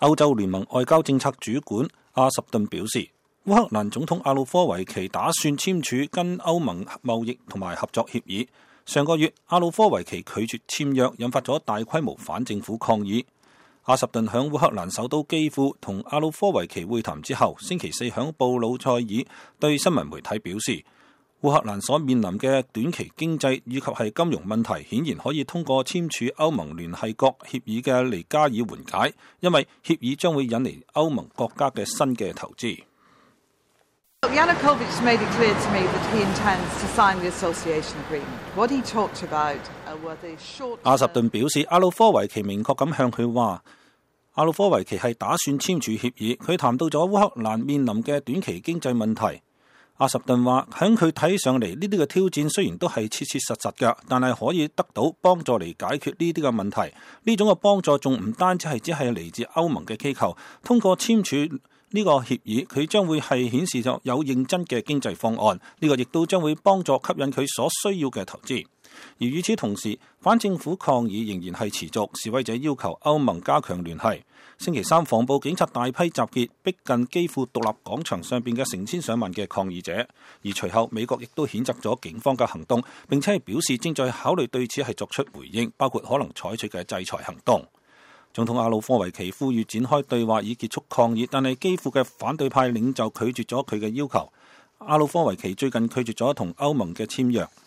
歐洲聯盟外交政策主管阿什頓表示，烏克蘭總統亞努科維奇打算簽署跟歐盟貿易同埋合作協議。上個月，亞努科維奇拒絕簽約，引發咗大規模反政府抗議。阿什頓響烏克蘭首都基輔同亞努科維奇會談之後，星期四響布魯塞爾對新聞媒體表示，烏克蘭所面臨嘅短期經濟以及係金融問題，顯然可以通過簽署歐盟聯繫國協議嘅嚟加以緩解，因為協議將會引嚟歐盟國家嘅新嘅投資。 Yanukovych made it clear to me that he intends to sign the association agreement. What he talked about were the short. 阿什頓表示，亞努科維奇明確咁向佢話，亞努科維奇係打算簽署協議。佢談到咗烏克蘭面臨嘅短期經濟問題。阿什頓話，喺佢睇上嚟，呢啲嘅挑戰雖然都係切切實實嘅，但係可以得到幫助嚟解決呢啲嘅問題。呢種嘅幫助仲唔單止係嚟自歐盟嘅機構，通過簽署呢個協議，佢將會係顯示咗有認真嘅經濟方案。呢個亦都將會幫助吸引佢所需要嘅投資。而與此同時，反政府抗議仍然係持續，示威者要求歐盟加強聯繫。星期三，防暴警察大批集結，逼近基輔獨立廣場上邊嘅成千上萬嘅抗議者。而隨後，美國亦都譴責咗警方嘅行動，並且係表示正在考慮對此係作出回應，包括可能採取嘅制裁行動。總統亞努科維奇呼籲展開對話以結束抗議，但係基輔嘅反對派領袖拒絕咗佢嘅要求。亞努科維奇最近拒絕咗同歐盟嘅簽約。